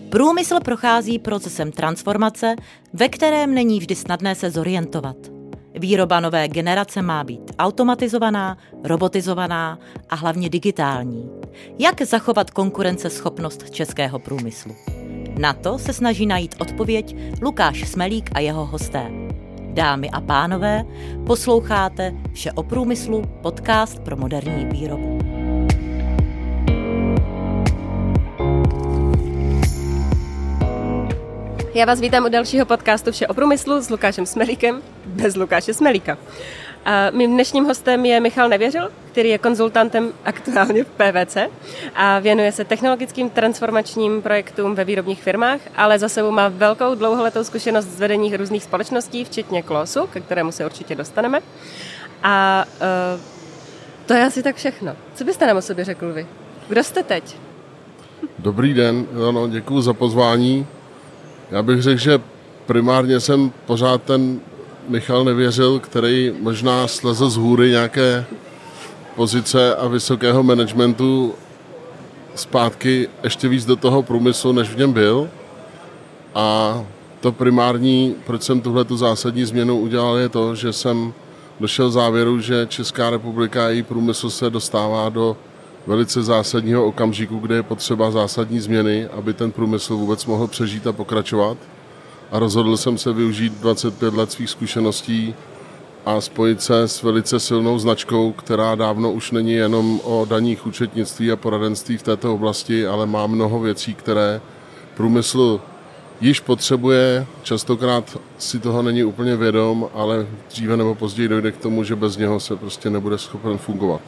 Průmysl prochází procesem transformace, ve kterém není vždy snadné se zorientovat. Výroba nové generace má být automatizovaná, robotizovaná a hlavně digitální. Jak zachovat konkurenceschopnost českého průmyslu? Na to se snaží najít odpověď Lukáš Smelík a jeho hosté. Dámy a pánové, posloucháte Vše o průmyslu, podcast pro moderní výrobu. Já vás vítám u dalšího podcastu Vše o průmyslu s Lukášem Smelíkem, bez Lukáše Smelíka. A mým dnešním hostem je Michal Nevěřil, který je konzultantem aktuálně v PwC a věnuje se technologickým transformačním projektům ve výrobních firmách, ale za sebou má velkou dlouholetou zkušenost z vedení různých společností, včetně Klosu, ke kterému se určitě dostaneme. A to je asi tak všechno. Co byste nám o sobě řekl vy? Kdo jste teď? Dobrý den, děkuji za pozvání. Já bych řekl, že primárně jsem pořád ten Michal Nevěřil, který možná slezl z hůry nějaké pozice a vysokého managementu zpátky ještě víc do toho průmyslu, než v něm byl. A to primární, proč jsem tuhletu zásadní změnu udělal, je to, že jsem došel k závěru, že Česká republika a její průmysl se dostává do velice zásadního okamžiku, kde je potřeba zásadní změny, aby ten průmysl vůbec mohl přežít a pokračovat. A rozhodl jsem se využít 25 let svých zkušeností a spojit se s velice silnou značkou, která dávno už není jenom o daních, účetnictví a poradenství v této oblasti, ale má mnoho věcí, které průmysl již potřebuje. Častokrát si toho není úplně vědom, ale dříve nebo později dojde k tomu, že bez něho se prostě nebude schopen fungovat.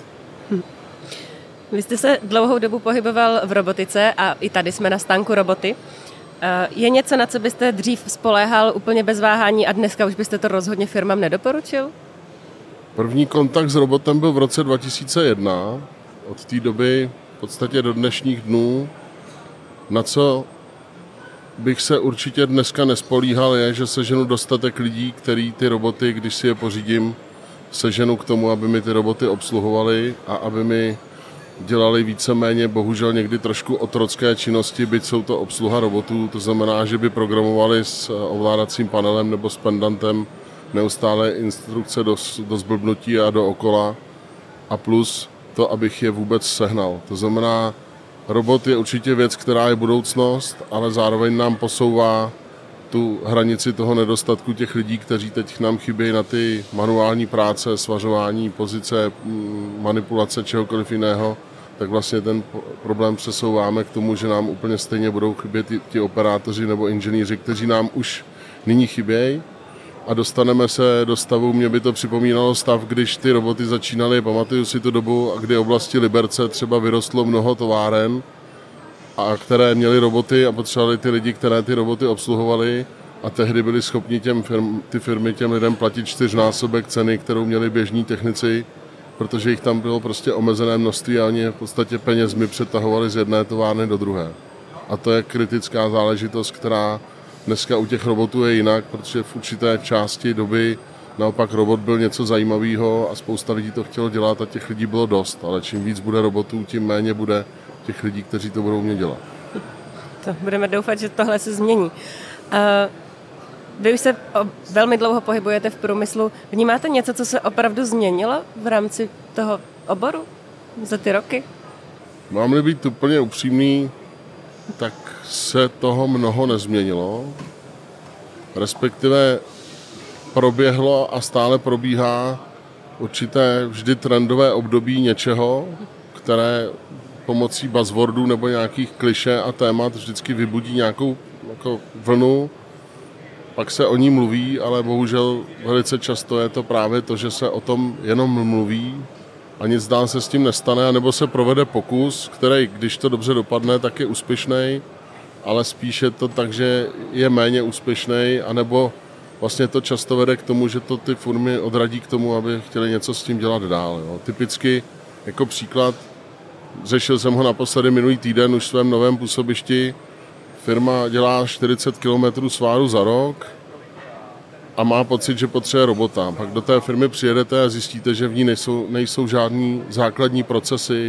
Vy jste se dlouhou dobu pohyboval v robotice a i tady jsme na stánku roboty. Je něco, na co byste dřív spoléhal úplně bez váhání a dneska už byste to rozhodně firmám nedoporučil? První kontakt s robotem byl v roce 2001. Od té doby v podstatě do dnešních dnů. Na co bych se určitě dneska nespolíhal je, že seženu dostatek lidí, který ty roboty, když si je pořídím, seženu k tomu, aby mi ty roboty obsluhovali a aby mi dělali víceméně, bohužel někdy trošku otrocké činnosti, byť jsou to obsluha robotů, to znamená, že by programovali s ovládacím panelem nebo s pendantem neustále instrukce do zblbnutí a do okola a plus to, abych je vůbec sehnal. To znamená, robot je určitě věc, která je budoucnost, ale zároveň nám posouvá tu hranici toho nedostatku těch lidí, kteří teď nám chybějí na ty manuální práce, svařování, pozice, manipulace, čehokoliv jiného, tak vlastně ten problém přesouváme k tomu, že nám úplně stejně budou chybět ti operátoři nebo inženýři, kteří nám už nyní chybějí a dostaneme se do stavu, mě by to připomínalo stav, když ty roboty začínaly, pamatuju si tu dobu, kdy v oblasti Liberce třeba vyrostlo mnoho továren, a které měly roboty a potřebovali ty lidi, které ty roboty obsluhovali a tehdy byli schopni ty firmy těm lidem platit 4násobek ceny, kterou měli běžní technici, protože jich tam bylo prostě omezené množství a oni v podstatě penězmi přetahovali z jedné továrny do druhé. A to je kritická záležitost, která dneska u těch robotů je jinak, protože v určité části doby naopak robot byl něco zajímavého a spousta lidí to chtělo dělat a těch lidí bylo dost, ale čím víc bude robotů, tím méně bude těch lidí, kteří to budou umět dělat. To budeme doufat, že tohle se změní. Vy už se velmi dlouho pohybujete v průmyslu. Vnímáte něco, co se opravdu změnilo v rámci toho oboru za ty roky? Mám-li být úplně upřímný, tak se toho mnoho nezměnilo. Respektive proběhlo a stále probíhá určité vždy trendové období něčeho, které pomocí buzzwordů nebo nějakých klišé a témat vždycky vybudí nějakou jako vlnu, pak se o ní mluví, ale bohužel velice často je to právě to, že se o tom jenom mluví a nic dál se s tím nestane, nebo se provede pokus, který, když to dobře dopadne, tak je úspěšný, ale spíš je to tak, že je méně úspěšný, anebo vlastně to často vede k tomu, že to ty firmy odradí k tomu, aby chtěli něco s tím dělat dál. Jo. Typicky jako příklad, řešil jsem ho naposledy minulý týden už v svém novém působišti. Firma dělá 40 km sváru za rok a má pocit, že potřebuje robota. Pak do té firmy přijedete a zjistíte, že v ní nejsou žádný základní procesy,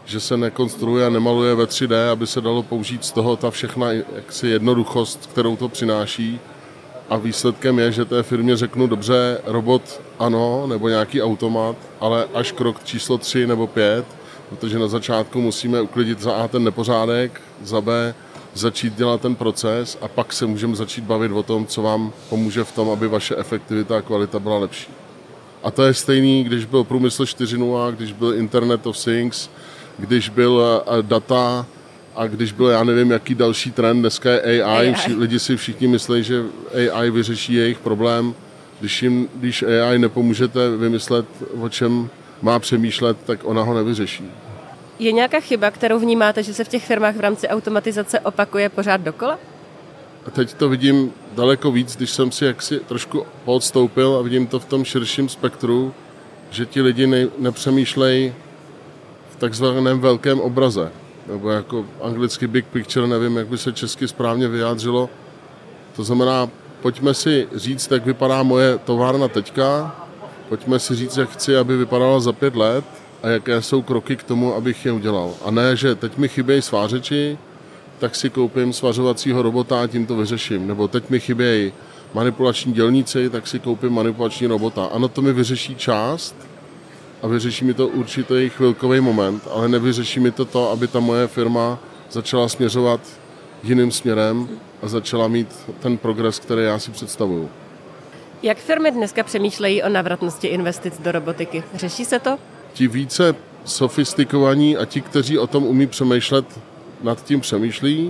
že se nekonstruuje a nemaluje ve 3D, aby se dalo použít z toho ta všechna jaksi jednoduchost, kterou to přináší. A výsledkem je, že té firmě řeknu, dobře, robot ano, nebo nějaký automat, ale až krok číslo 3 nebo 5, protože na začátku musíme uklidit za A ten nepořádek, za B začít dělat ten proces a pak se můžeme začít bavit o tom, co vám pomůže v tom, aby vaše efektivita a kvalita byla lepší. A to je stejný, když byl průmysl 4.0, když byl Internet of Things, když byl data a když byl, já nevím, jaký další trend, dneska je AI. Lidi si všichni myslí, že AI vyřeší jejich problém. Když AI nepomůžete vymyslet, o čem má přemýšlet, tak ona ho nevyřeší. Je nějaká chyba, kterou vnímáte, že se v těch firmách v rámci automatizace opakuje pořád dokola? A teď to vidím daleko víc, když jsem si jaksi trošku odstoupil a vidím to v tom širším spektru, že ti lidi nepřemýšlejí v takzvaném velkém obraze. Nebo jako anglicky big picture, nevím, jak by se česky správně vyjádřilo. To znamená, pojďme si říct, jak vypadá moje továrna teďka, pojďme si říct, jak chci, aby vypadala za 5 let a jaké jsou kroky k tomu, abych je udělal. A ne, že teď mi chybějí svářeči, tak si koupím svařovacího robota a tím to vyřeším. Nebo teď mi chybějí manipulační dělníci, tak si koupím manipulační robota. Ano, to mi vyřeší část a vyřeší mi to určitý chvilkový moment, ale nevyřeší mi to, aby ta moje firma začala směřovat jiným směrem a začala mít ten progres, který já si představuju. Jak firmy dneska přemýšlejí o návratnosti investic do robotiky? Řeší se to? Ti více sofistikovaní a ti, kteří o tom umí přemýšlet, nad tím přemýšlí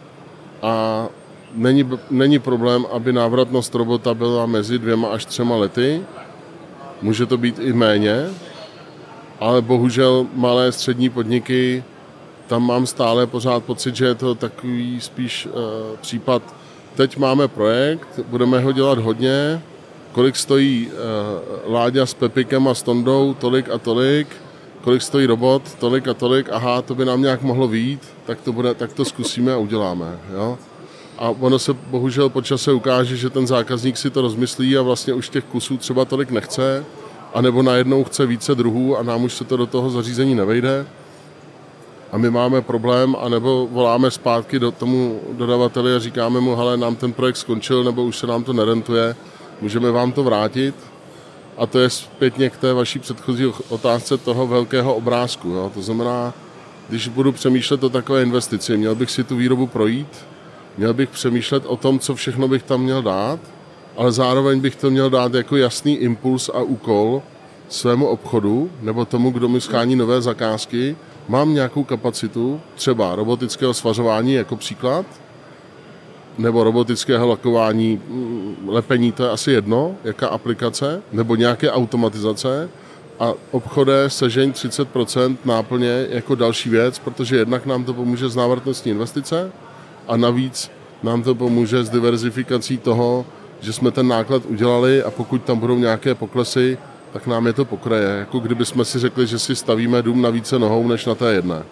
a není problém, aby návratnost robota byla mezi 2 až 3 lety. Může to být i méně, ale bohužel malé střední podniky, tam mám stále pořád pocit, že je to takový spíš případ, teď máme projekt, budeme ho dělat hodně, kolik stojí Láďa s Pepikem a s Tondou, tolik a tolik, kolik stojí robot, tolik a tolik, aha, to by nám nějak mohlo vyjít, tak to zkusíme a uděláme. Jo? A ono se bohužel po čase ukáže, že ten zákazník si to rozmyslí a vlastně už těch kusů třeba tolik nechce, anebo najednou chce více druhů a nám už se to do toho zařízení nevejde. A my máme problém, anebo voláme zpátky do tomu dodavateli a říkáme mu, hele, nám ten projekt skončil, nebo už se nám to nerentuje, můžeme vám to vrátit. A to je zpětně k té vaší předchozí otázce toho velkého obrázku. Jo? To znamená, když budu přemýšlet o takové investici, měl bych si tu výrobu projít, měl bych přemýšlet o tom, co všechno bych tam měl dát, ale zároveň bych to měl dát jako jasný impuls a úkol svému obchodu nebo tomu, kdo mi schání nové zakázky. Mám nějakou kapacitu, třeba robotického svařování jako příklad, nebo robotického lakování, lepení, to je asi jedno, jaká aplikace, nebo nějaké automatizace a obchode sežeň 30% náplně jako další věc, protože jednak nám to pomůže s návratností investice a navíc nám to pomůže s diverzifikací toho, že jsme ten náklad udělali a pokud tam budou nějaké poklesy, tak nám je to pokryje. Jako kdyby jsme si řekli, že si stavíme dům na více nohou než na té jedné.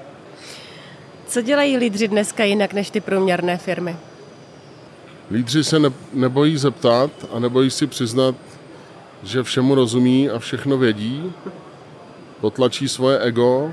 Co dělají lídři dneska jinak než ty průměrné firmy? Lídři se nebojí zeptat a nebojí si přiznat, že všemu rozumí a všechno vědí, potlačí svoje ego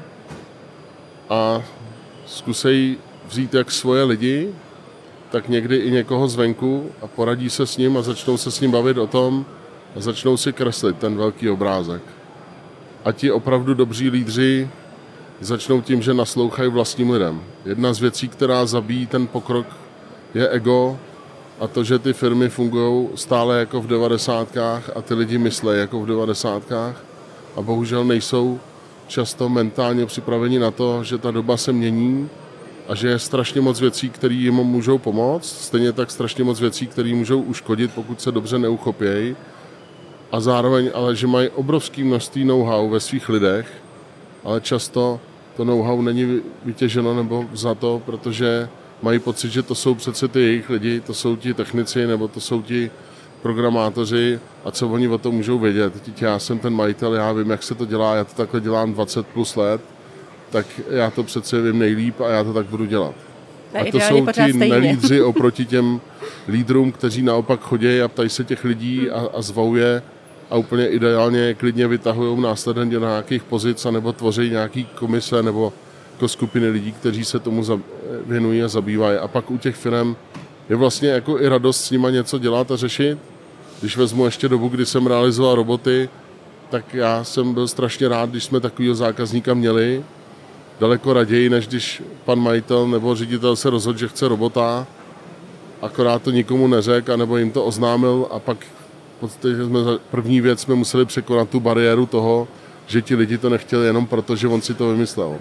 a zkusí vzít jak svoje lidi, tak někdy i někoho zvenku a poradí se s ním a začnou se s ním bavit o tom a začnou si kreslit ten velký obrázek. A ti opravdu dobří lídři začnou tím, že naslouchají vlastním lidem. Jedna z věcí, která zabíjí ten pokrok, je ego a to, že ty firmy fungují stále jako v 90kách a ty lidi myslí jako v 90kách a bohužel nejsou často mentálně připraveni na to, že ta doba se mění a že je strašně moc věcí, které jim můžou pomoct, stejně tak strašně moc věcí, které můžou uškodit, pokud se dobře neuchopějí. A zároveň ale, že mají obrovské množství know-how ve svých lidech, ale často to know-how není vytěženo nebo vzato, protože mají pocit, že to jsou přece ty jejich lidi, to jsou ti technici nebo to jsou ti programátoři a co oni o tom můžou vědět. Teď já jsem ten majitel, já vím, jak se to dělá, já to takhle dělám 20 plus let, tak já to přece vím nejlíp a já to tak budu dělat. A to jsou ti nelídři oproti těm lídrům, kteří naopak chodí a ptají se těch lidí a zvou je a úplně ideálně klidně vytahují následně do nějakých pozic nebo tvoří nějaký komise nebo jako skupiny lidí, kteří se tomu věnují a zabývají. A pak u těch firm je vlastně jako i radost s nima něco dělat a řešit. Když vezmu ještě dobu, kdy jsem realizoval roboty, tak já jsem byl strašně rád, když jsme takovýho zákazníka měli. Daleko raději, než když pan majitel nebo ředitel se rozhodl, že chce robota, akorát to nikomu neřekl, anebo jim to oznámil a pak první věc jsme museli překonat tu bariéru toho, že ti lidi to nechtěli jenom proto, že on si to vymyslel.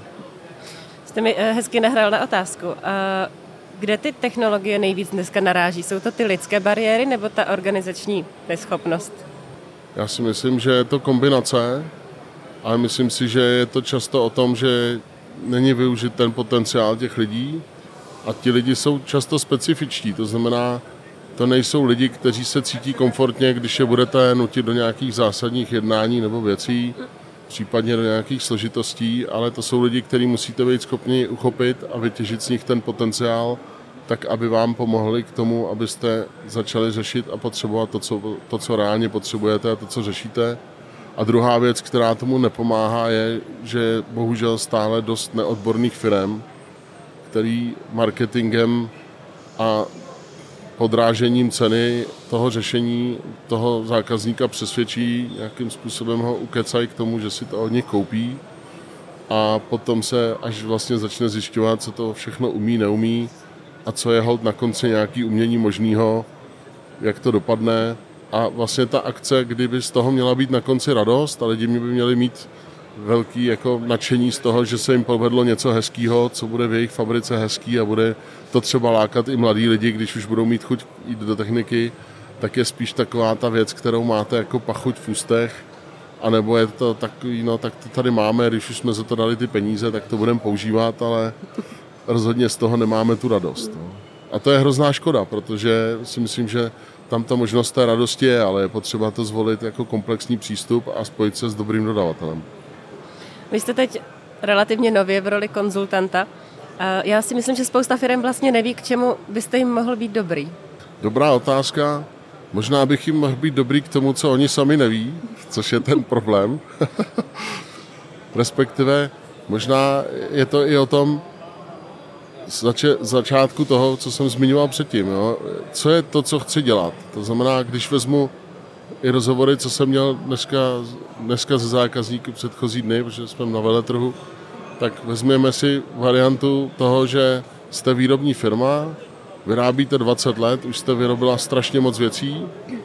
Jste mi hezky nahrál na otázku. Kde ty technologie nejvíc dneska naráží? Jsou to ty lidské bariéry nebo ta organizační neschopnost? Já si myslím, že je to kombinace, ale myslím si, že je to často o tom, že není využit ten potenciál těch lidí a ti lidi jsou často specifičtí, to znamená, to nejsou lidi, kteří se cítí komfortně, když je budete nutit do nějakých zásadních jednání nebo věcí, případně do nějakých složitostí, ale to jsou lidi, kteří musíte být schopni uchopit a vytěžit z nich ten potenciál, tak aby vám pomohli k tomu, abyste začali řešit a potřebovat to, co reálně potřebujete a to, co řešíte. A druhá věc, která tomu nepomáhá, je, že bohužel stále dost neodborných firem, který marketingem a podrážením ceny toho řešení toho zákazníka přesvědčí, nějakým způsobem ho ukecají k tomu, že si to od nich koupí a potom se až vlastně začne zjišťovat, co to všechno umí, neumí a co je holt na konci nějaký umění možného, jak to dopadne. A vlastně ta akce, kdyby z toho měla být na konci radost a lidi by měli mít velký jako nadšení z toho, že se jim povedlo něco hezkýho, co bude v jejich fabrice hezký a bude to třeba lákat i mladí lidi, když už budou mít chuť jít do techniky, tak je spíš taková ta věc, kterou máte jako pachuť v ústech, anebo je to takový, no tak to tady máme, když už jsme za to dali ty peníze, tak to budeme používat, ale rozhodně z toho nemáme tu radost. No. A to je hrozná škoda, protože si myslím, že tam ta možnost té radosti je, ale je potřeba to zvolit jako komplexní přístup a spojit se s dobrým dodavatelem. Vy jste teď relativně nově v roli konzultanta. Já si myslím, že spousta firem vlastně neví, k čemu byste jim mohl být dobrý. Dobrá otázka. Možná bych jim mohl být dobrý k tomu, co oni sami neví, což je ten problém. Respektive možná je to i o tom začátku toho, co jsem zmiňoval předtím. Jo? Co je to, co chci dělat? To znamená, když vezmu i rozhovory, co jsem měl dneska ze zákazníky předchozí dny, protože jsme na veletrhu, tak vezmeme si variantu toho, že jste výrobní firma, vyrábíte 20 let, už jste vyrobila strašně moc věcí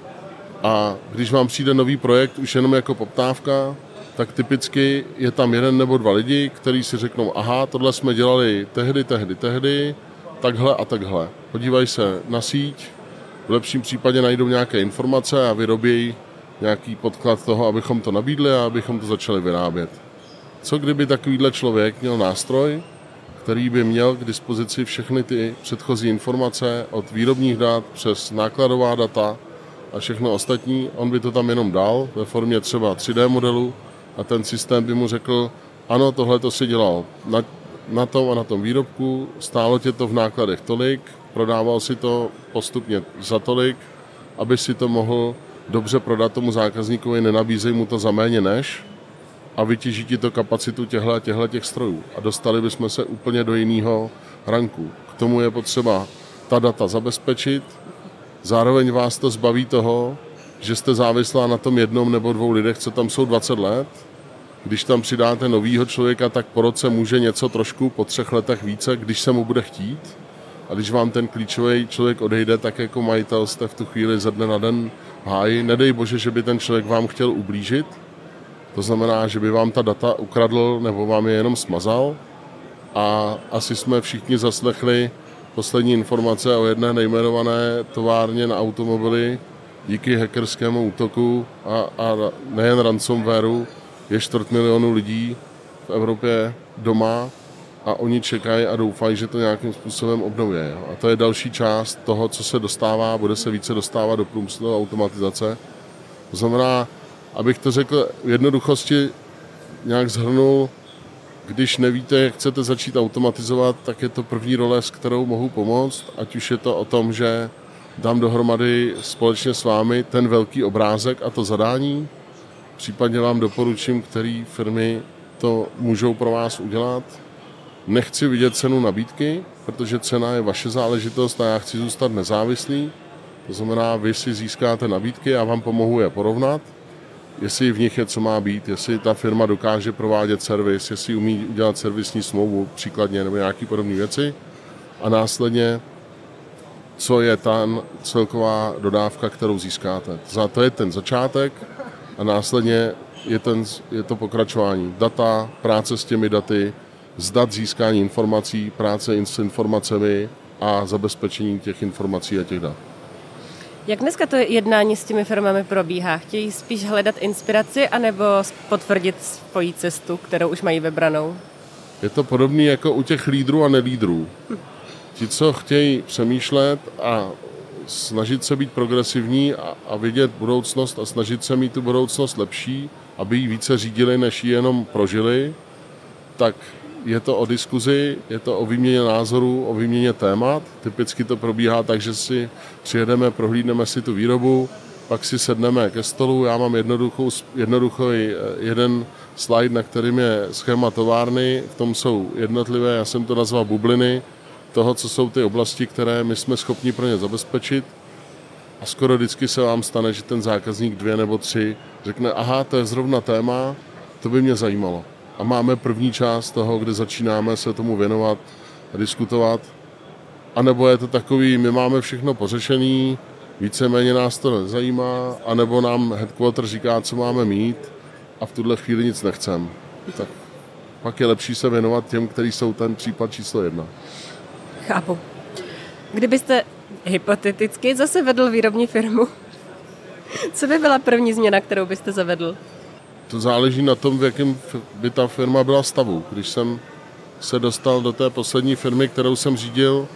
a když vám přijde nový projekt už jenom jako poptávka, tak typicky je tam jeden nebo dva lidi, kteří si řeknou, aha, tohle jsme dělali tehdy, takhle a takhle. Podívají se na síť, v lepším případě najdou nějaké informace a vyrobí nějaký podklad toho, abychom to nabídli a abychom to začali vyrábět. Co kdyby takovýhle člověk měl nástroj, který by měl k dispozici všechny ty předchozí informace od výrobních dat přes nákladová data a všechno ostatní, on by to tam jenom dal ve formě třeba 3D modelu a ten systém by mu řekl, ano, tohle to si dělal na tom a na tom výrobku, stálo tě to v nákladech tolik, prodával si to postupně za tolik, aby si to mohl dobře prodat tomu zákazníkovi, nenabízej mu to za méně než a vytěží ti to kapacitu těch strojů. A dostali bychom se úplně do jiného ranku. K tomu je potřeba ta data zabezpečit, zároveň vás to zbaví toho, že jste závislá na tom jednom nebo dvou lidech, co tam jsou 20 let. Když tam přidáte novýho člověka, tak po roce může něco trošku, po 3 letech více, když se mu bude chtít. A když vám ten klíčový člověk odejde, tak jako majitel jste v tu chvíli ze dne na den v háji. Nedej bože, že by ten člověk vám chtěl ublížit. To znamená, že by vám ta data ukradl nebo vám je jenom smazal. A asi jsme všichni zaslechli poslední informace o jedné nejmenované továrně na automobily. Díky hackerskému útoku a nejen ransomwareu je 250 000 lidí v Evropě doma a oni čekají a doufají, že to nějakým způsobem obnoví. A to je další část toho, co se dostává, bude se více dostávat do průmyslové automatizace. To znamená, abych to řekl v jednoduchosti, nějak shrnul, když nevíte, jak chcete začít automatizovat, tak je to první role, s kterou mohu pomoct, ať už je to o tom, že dám dohromady společně s vámi ten velký obrázek a to zadání. Případně vám doporučím, které firmy to můžou pro vás udělat. Nechci vidět cenu nabídky, protože cena je vaše záležitost a já chci zůstat nezávislý. To znamená, vy si získáte nabídky, já vám pomohu je porovnat, jestli v nich je co má být, jestli ta firma dokáže provádět servis, jestli umí udělat servisní smlouvu příkladně nebo nějaké podobné věci. A následně, co je ta celková dodávka, kterou získáte. To je ten začátek a následně je to pokračování. Data, práce s těmi daty, z dat získání informací, práce s informacemi a zabezpečení těch informací a těch dat. Jak dneska to jednání s těmi firmami probíhá? Chtějí spíš hledat inspiraci anebo potvrdit svoji cestu, kterou už mají vybranou? Je to podobné jako u těch lídrů a nelídrů. Ti, co chtějí přemýšlet a snažit se být progresivní a vidět budoucnost a snažit se mít tu budoucnost lepší, aby ji více řídili, než ji jenom prožili, tak je to o diskuzi, je to o výměně názorů, o výměně témat. Typicky to probíhá tak, že si přijedeme, prohlídneme si tu výrobu, pak si sedneme ke stolu, já mám jednoduchý jeden slide, na kterým je schéma továrny, v tom jsou jednotlivé, já jsem to nazval bubliny, toho, co jsou ty oblasti, které my jsme schopni pro ně zabezpečit. A skoro vždycky se vám stane, že ten zákazník 2 nebo 3 řekne, aha, to je zrovna téma, to by mě zajímalo. A máme první část toho, kde začínáme se tomu věnovat a diskutovat. A nebo je to takový, my máme všechno pořešený, víceméně nás to nezajímá, anebo nám headquarter říká, co máme mít a v tuhle chvíli nic nechcem. Tak pak je lepší se věnovat těm, kteří jsou ten případ číslo 1. Chápu. Kdybyste hypoteticky zase vedl výrobní firmu, co by byla první změna, kterou byste zavedl? To záleží na tom, v jakém by ta firma byla stavu. Když jsem se dostal do té poslední firmy, kterou jsem řídil,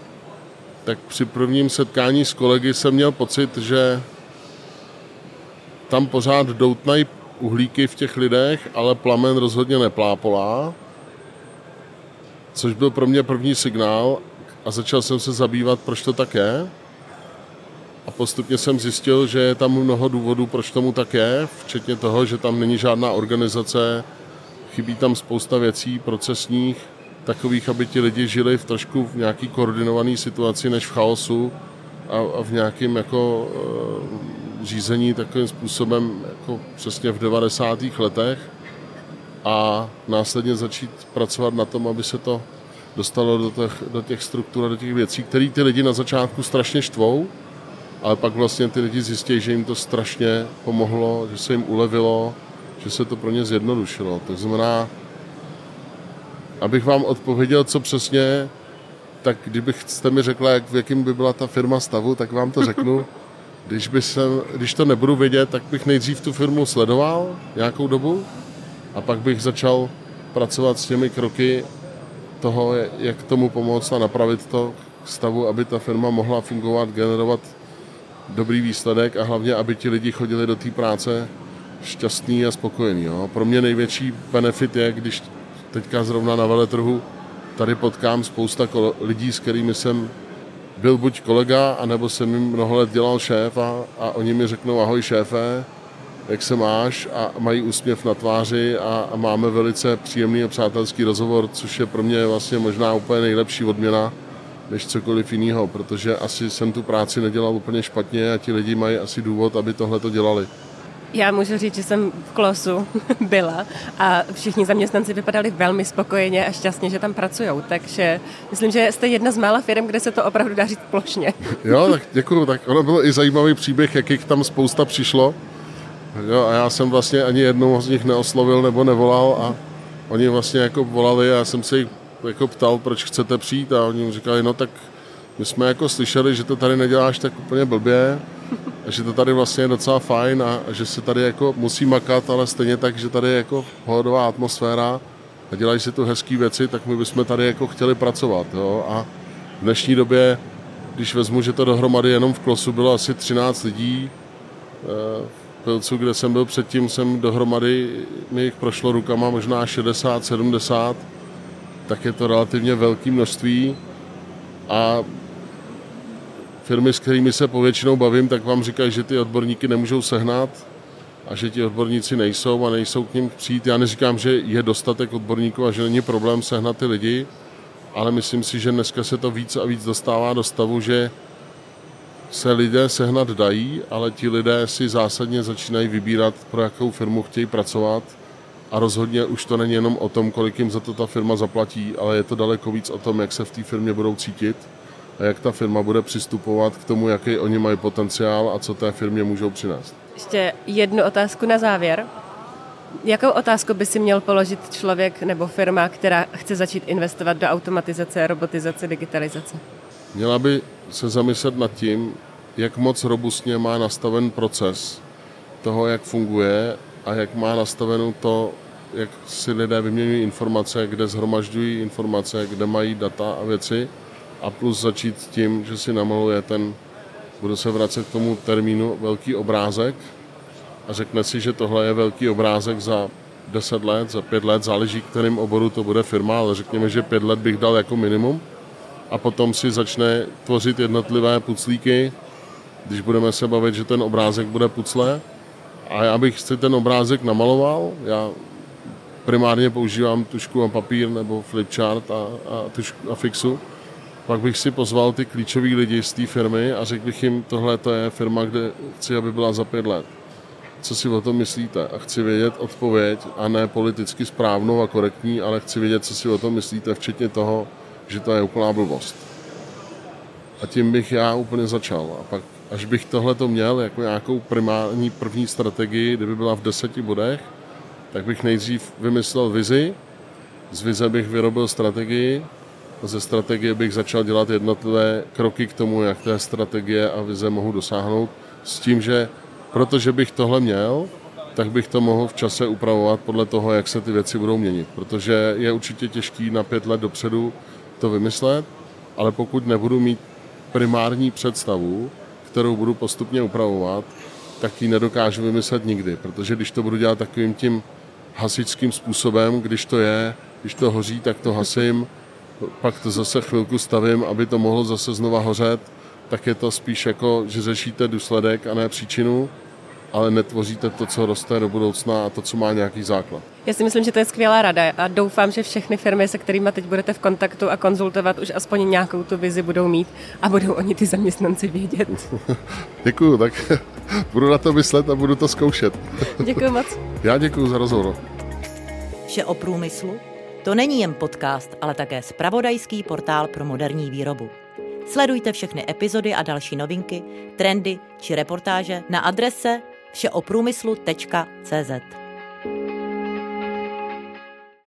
tak při prvním setkání s kolegy jsem měl pocit, že tam pořád doutnají uhlíky v těch lidech, ale plamen rozhodně neplápolá, což byl pro mě první signál a začal jsem se zabývat, proč to tak je. A postupně jsem zjistil, že je tam mnoho důvodů, proč tomu tak je, včetně toho, že tam není žádná organizace, chybí tam spousta věcí procesních, takových, aby ti lidi žili v nějaký koordinovaný situaci, než v chaosu a v nějakém jako řízení takovým způsobem jako přesně v 90. letech a následně začít pracovat na tom, aby se to dostalo do těch struktur a do těch věcí, které ty lidi na začátku strašně štvou, ale pak vlastně ty lidi zjistí, že jim to strašně pomohlo, že se jim ulevilo, že se to pro ně zjednodušilo. To znamená, abych vám odpověděl, co přesně, tak kdybyste mi řekla, v jakým by byla ta firma stavu, tak vám to řeknu. Když to nebudu vědět, tak bych nejdřív tu firmu sledoval nějakou dobu a pak bych začal pracovat s těmi kroky toho, jak tomu pomoct a napravit to stavu, aby ta firma mohla fungovat, generovat dobrý výsledek a hlavně, aby ti lidi chodili do té práce šťastný a spokojený. Jo. Pro mě největší benefit je, když teďka zrovna na veletrhu tady potkám spousta lidí, s kterými jsem byl buď kolega, anebo jsem jim mnoho let dělal šéf a oni mi řeknou ahoj šéfe, jak se máš a mají úsměv na tváři a máme velice příjemný a přátelský rozhovor, což je pro mě vlastně možná úplně nejlepší odměna než cokoliv jiného, protože asi jsem tu práci nedělal úplně špatně a ti lidi mají asi důvod, aby tohle to dělali. Já můžu říct, že jsem v Klosu byla a všichni zaměstnanci vypadali velmi spokojeně a šťastně, že tam pracujou, takže myslím, že jste jedna z mála firm, kde se to opravdu dá říct plošně. Jo, tak děkuju, tak ono byl i zajímavý příběh, jakých tam spousta přišlo. Jo, a já jsem vlastně ani jednou z nich neoslovil nebo nevolal a oni vlastně jako volali a já jsem se jich jako ptal, proč chcete přijít a oni říkali, no tak my jsme jako slyšeli, že to tady neděláš tak úplně blbě a že to tady vlastně je docela fajn a že se tady jako musí makat, ale stejně tak, že tady je jako pohodová atmosféra a dělají si tu hezký věci, tak my bychom tady jako chtěli pracovat. Jo? A v dnešní době, když vezmu, že to dohromady jenom v Klosu bylo asi 13 lidí, v Pilcu, kde jsem byl předtím, jsem dohromady, mi jich prošlo rukama možná 60, 70, tak je to relativně velké množství a firmy, s kterými se povětšinou bavím, tak vám říkají, že ty odborníky nemůžou sehnat a že ti odborníci nejsou a nejsou k nim přijít. Já neříkám, že je dostatek odborníků a že není problém sehnat ty lidi, ale myslím si, že dneska se to víc a víc dostává do stavu, že se lidé sehnat dají, ale ti lidé si zásadně začínají vybírat, pro jakou firmu chtějí pracovat a rozhodně už to není jenom o tom, kolik jim za to ta firma zaplatí, ale je to daleko víc o tom, jak se v té firmě budou cítit a jak ta firma bude přistupovat k tomu, jaký oni mají potenciál a co té firmě můžou přinést. Ještě jednu otázku na závěr. Jakou otázku by si měl položit člověk nebo firma, která chce začít investovat do automatizace, robotizace, digitalizace? Měla by se zamyslet nad tím, jak moc robustně má nastaven proces toho, jak funguje a jak má nastaveno to, jak si lidé vyměňují informace, kde shromažďují informace, kde mají data a věci a plus začít s tím, že si namaluje budu se vracet k tomu termínu velký obrázek a řekne si, že tohle je velký obrázek za 10 let, za 5 let, záleží, kterým oboru to bude firma, ale řekněme, že 5 let bych dal jako minimum a potom si začne tvořit jednotlivé puclíky, když budeme se bavit, že ten obrázek bude pucle a já bych si ten obrázek namaloval, já primárně používám tužku a papír nebo flipchart a fixu, pak bych si pozval ty klíčový lidi z té firmy a řekl bych jim, tohle to je firma, kde chci, aby byla za 5 let. Co si o tom myslíte? A chci vědět odpověď a ne politicky správnou a korektní, ale chci vědět, co si o tom myslíte, včetně toho, že to je úplná blbost. A tím bych já úplně začal. A pak, až bych tohleto měl jako nějakou primární první strategii, kdyby byla v 10 bodech, tak bych nejdřív vymyslel vizi, z vize bych vyrobil strategii, a ze strategie bych začal dělat jednotlivé kroky k tomu, jak té strategie a vize mohu dosáhnout, s tím, že protože bych tohle měl, tak bych to mohl v čase upravovat podle toho, jak se ty věci budou měnit. Protože je určitě těžký na 5 let dopředu to vymyslet, ale pokud nebudu mít primární představu, kterou budu postupně upravovat, tak ji nedokážu vymyslet nikdy. Protože když to budu dělat takovým tím hasičským způsobem, když to hoří, tak to hasím, pak to zase chvilku stavím, aby to mohlo zase znova hořet, tak je to spíš jako, že řešíte důsledek a ne příčinu, ale netvoříte to, co roste do budoucna a to, co má nějaký základ. Já si myslím, že to je skvělá rada a doufám, že všechny firmy, se kterými teď budete v kontaktu a konzultovat, už aspoň nějakou tu vizi budou mít a budou oni ty zaměstnanci vědět. Děkuju, tak budu na to myslet a budu to zkoušet. Děkuju moc. Já děkuju za rozhovor. Vše o průmyslu? To není jen podcast, ale také zpravodajský portál pro moderní výrobu. Sledujte všechny epizody a další novinky, trendy či reportáže na adrese všeoprůmyslu.cz.